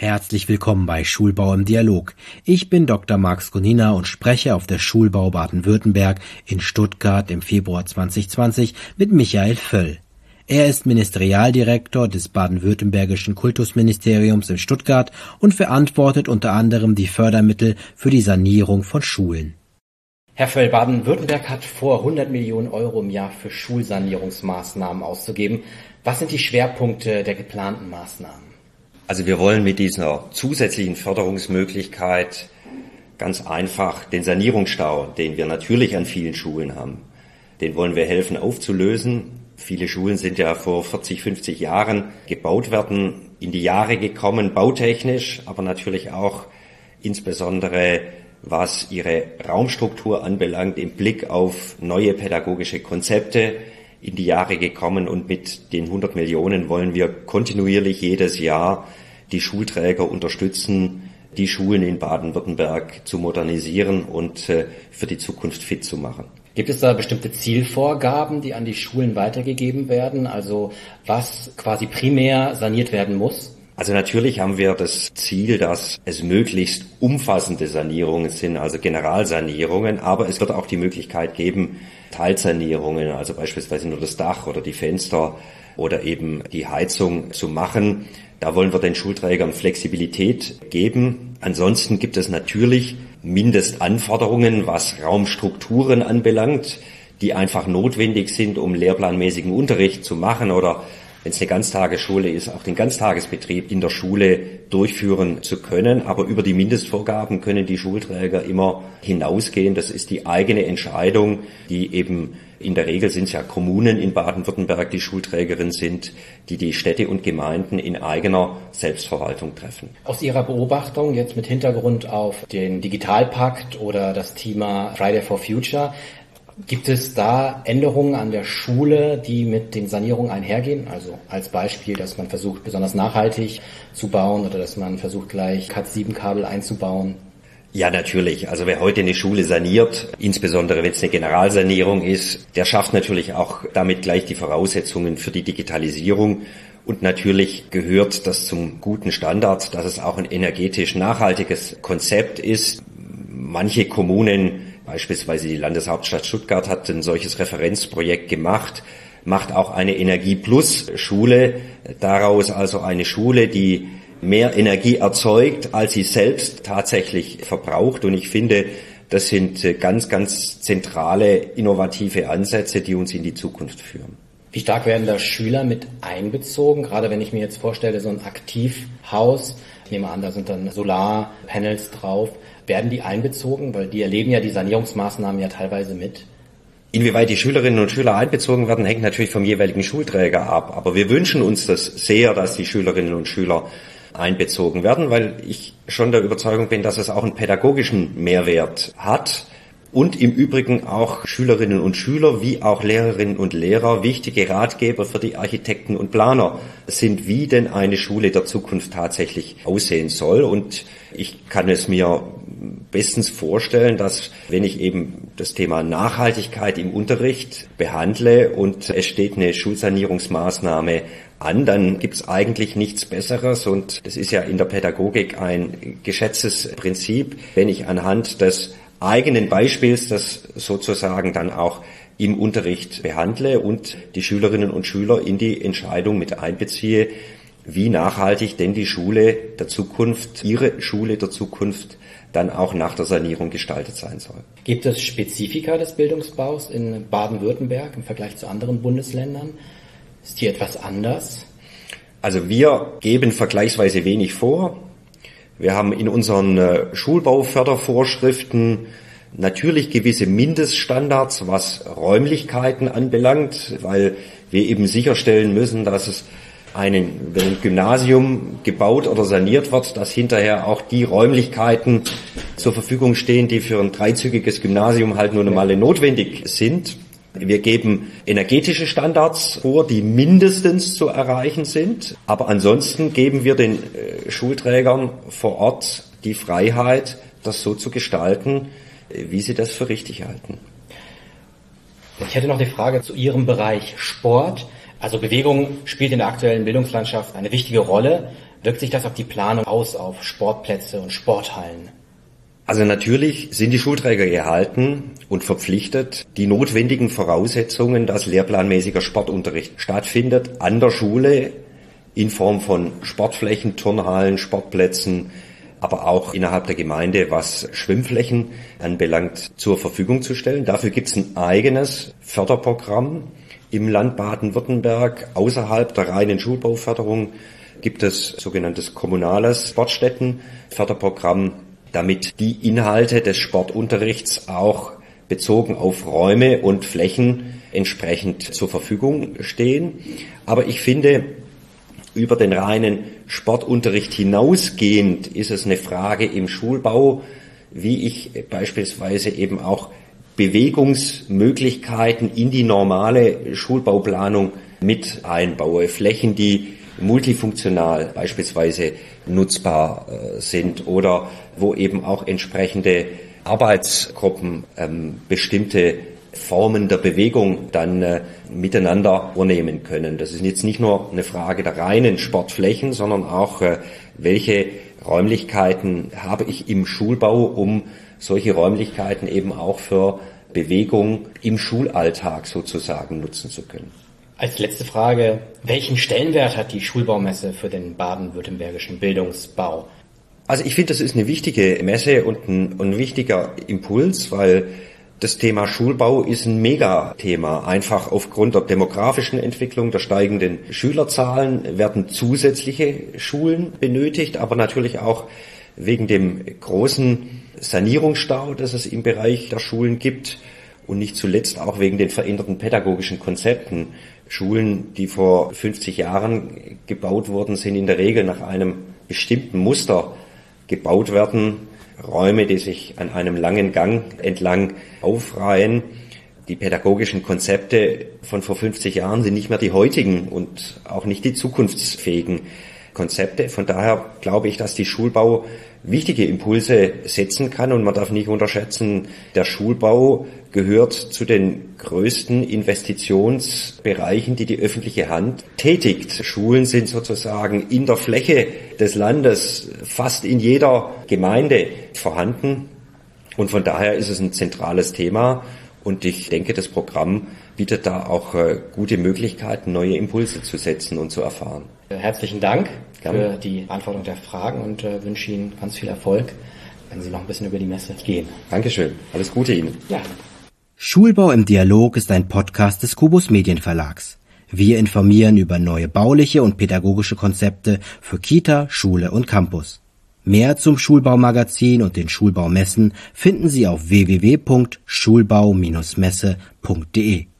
Herzlich willkommen bei Schulbau im Dialog. Ich bin Dr. Marx Gonina und spreche auf der Schulbau Baden-Württemberg in Stuttgart im Februar 2020 mit Michael Völl. Er ist Ministerialdirektor des baden-württembergischen Kultusministeriums in Stuttgart und verantwortet unter anderem die Fördermittel für die Sanierung von Schulen. Herr Völl, Baden-Württemberg hat vor, 100 Millionen Euro im Jahr für Schulsanierungsmaßnahmen auszugeben. Was sind die Schwerpunkte der geplanten Maßnahmen? Also wir wollen mit dieser zusätzlichen Förderungsmöglichkeit ganz einfach den Sanierungsstau, den wir natürlich an vielen Schulen haben, den wollen wir helfen aufzulösen. Viele Schulen sind ja vor 40, 50 Jahren gebaut werden, in die Jahre gekommen, bautechnisch, aber natürlich auch insbesondere was ihre Raumstruktur anbelangt, im Blick auf neue pädagogische Konzepte in die Jahre gekommen, und mit den 100 Millionen wollen wir kontinuierlich jedes Jahr die Schulträger unterstützen, die Schulen in Baden-Württemberg zu modernisieren und für die Zukunft fit zu machen. Gibt es da bestimmte Zielvorgaben, die an die Schulen weitergegeben werden, also was quasi primär saniert werden muss? Also natürlich haben wir das Ziel, dass es möglichst umfassende Sanierungen sind, also Generalsanierungen, aber es wird auch die Möglichkeit geben, Teilsanierungen, also beispielsweise nur das Dach oder die Fenster oder eben die Heizung zu machen. Da wollen wir den Schulträgern Flexibilität geben. Ansonsten gibt es natürlich Mindestanforderungen, was Raumstrukturen anbelangt, die einfach notwendig sind, um lehrplanmäßigen Unterricht zu machen oder, wenn es eine Ganztagesschule ist, auch den Ganztagesbetrieb in der Schule durchführen zu können. Aber über die Mindestvorgaben können die Schulträger immer hinausgehen. Das ist die eigene Entscheidung, die eben in der Regel sind es ja Kommunen in Baden-Württemberg, die Schulträgerin sind, die Städte und Gemeinden in eigener Selbstverwaltung treffen. Aus Ihrer Beobachtung, jetzt mit Hintergrund auf den Digitalpakt oder das Thema Friday for Future, gibt es da Änderungen an der Schule, die mit den Sanierungen einhergehen? Also als Beispiel, dass man versucht, besonders nachhaltig zu bauen oder dass man versucht, gleich Cat7-Kabel einzubauen? Ja, natürlich. Also wer heute eine Schule saniert, insbesondere wenn es eine Generalsanierung ist, der schafft natürlich auch damit gleich die Voraussetzungen für die Digitalisierung. Und natürlich gehört das zum guten Standard, dass es auch ein energetisch nachhaltiges Konzept ist. Manche Kommunen, beispielsweise die Landeshauptstadt Stuttgart, hat ein solches Referenzprojekt gemacht, macht auch eine Energie-Plus-Schule daraus, also eine Schule, die mehr Energie erzeugt, als sie selbst tatsächlich verbraucht. Und ich finde, das sind ganz, ganz zentrale, innovative Ansätze, die uns in die Zukunft führen. Wie stark werden da Schüler mit einbezogen? Gerade wenn ich mir jetzt vorstelle, so ein Aktivhaus, ich nehme an, da sind dann Solarpanels drauf. Werden die einbezogen? Weil die erleben ja die Sanierungsmaßnahmen ja teilweise mit. Inwieweit die Schülerinnen und Schüler einbezogen werden, hängt natürlich vom jeweiligen Schulträger ab. Aber wir wünschen uns das sehr, dass die Schülerinnen und Schüler einbezogen werden, weil ich schon der Überzeugung bin, dass es auch einen pädagogischen Mehrwert hat und im Übrigen auch Schülerinnen und Schüler wie auch Lehrerinnen und Lehrer wichtige Ratgeber für die Architekten und Planer sind, wie denn eine Schule der Zukunft tatsächlich aussehen soll. Und ich kann es mir bestens vorstellen, dass wenn ich eben das Thema Nachhaltigkeit im Unterricht behandle und es steht eine Schulsanierungsmaßnahme an, dann gibt's eigentlich nichts Besseres, und das ist ja in der Pädagogik ein geschätztes Prinzip, wenn ich anhand des eigenen Beispiels das sozusagen dann auch im Unterricht behandle und die Schülerinnen und Schüler in die Entscheidung mit einbeziehe, wie nachhaltig denn die Schule der Zukunft, ihre Schule der Zukunft dann auch nach der Sanierung gestaltet sein soll. Gibt es Spezifika des Bildungsbaus in Baden-Württemberg im Vergleich zu anderen Bundesländern? Ist hier etwas anders? Also wir geben vergleichsweise wenig vor. Wir haben in unseren Schulbaufördervorschriften natürlich gewisse Mindeststandards, was Räumlichkeiten anbelangt, weil wir eben sicherstellen müssen, dass es wenn ein Gymnasium gebaut oder saniert wird, dass hinterher auch die Räumlichkeiten zur Verfügung stehen, die für ein dreizügiges Gymnasium halt nun einmal notwendig sind. Wir geben energetische Standards vor, die mindestens zu erreichen sind, aber ansonsten geben wir den Schulträgern vor Ort die Freiheit, das so zu gestalten, wie sie das für richtig halten. Ich hätte noch die Frage zu Ihrem Bereich Sport. Also Bewegung spielt in der aktuellen Bildungslandschaft eine wichtige Rolle. Wirkt sich das auf die Planung aus, auf Sportplätze und Sporthallen? Also natürlich sind die Schulträger gehalten und verpflichtet, die notwendigen Voraussetzungen, dass lehrplanmäßiger Sportunterricht stattfindet, an der Schule in Form von Sportflächen, Turnhallen, Sportplätzen, aber auch innerhalb der Gemeinde, was Schwimmflächen anbelangt, zur Verfügung zu stellen. Dafür gibt es ein eigenes Förderprogramm im Land Baden-Württemberg. Außerhalb der reinen Schulbauförderung gibt es sogenanntes kommunales Sportstättenförderprogramm, damit die Inhalte des Sportunterrichts auch bezogen auf Räume und Flächen entsprechend zur Verfügung stehen. Aber ich finde, über den reinen Sportunterricht hinausgehend ist es eine Frage im Schulbau, wie ich beispielsweise eben auch Bewegungsmöglichkeiten in die normale Schulbauplanung mit einbaue. Flächen, die multifunktional beispielsweise nutzbar sind oder wo eben auch entsprechende Arbeitsgruppen bestimmte Formen der Bewegung dann miteinander vornehmen können. Das ist jetzt nicht nur eine Frage der reinen Sportflächen, sondern auch, welche Räumlichkeiten habe ich im Schulbau, um solche Räumlichkeiten eben auch für Bewegung im Schulalltag sozusagen nutzen zu können. Als letzte Frage, welchen Stellenwert hat die Schulbaumesse für den baden-württembergischen Bildungsbau? Also ich finde, das ist eine wichtige Messe und ein wichtiger Impuls, weil das Thema Schulbau ist ein Megathema. Einfach aufgrund der demografischen Entwicklung, der steigenden Schülerzahlen werden zusätzliche Schulen benötigt, aber natürlich auch wegen dem großen Sanierungsstau, das es im Bereich der Schulen gibt und nicht zuletzt auch wegen den veränderten pädagogischen Konzepten. Schulen, die vor 50 Jahren gebaut wurden, sind in der Regel nach einem bestimmten Muster gebaut werden. Räume, die sich an einem langen Gang entlang aufreihen. Die pädagogischen Konzepte von vor 50 Jahren sind nicht mehr die heutigen und auch nicht die zukunftsfähigen Konzepte. Von daher glaube ich, dass die Schulbau wichtige Impulse setzen kann und man darf nicht unterschätzen, der Schulbau gehört zu den größten Investitionsbereichen, die die öffentliche Hand tätigt. Schulen sind sozusagen in der Fläche des Landes fast in jeder Gemeinde vorhanden und von daher ist es ein zentrales Thema und ich denke, das Programm bietet da auch gute Möglichkeiten, neue Impulse zu setzen und zu erfahren. Herzlichen Dank für die Beantwortung der Fragen und wünsche Ihnen ganz viel Erfolg, wenn Sie noch ein bisschen über die Messe gehen. Dankeschön. Alles Gute Ihnen. Ja. Schulbau im Dialog ist ein Podcast des Kubus Medienverlags. Wir informieren über neue bauliche und pädagogische Konzepte für Kita, Schule und Campus. Mehr zum Schulbaumagazin und den Schulbaumessen finden Sie auf www.schulbau-messe.de.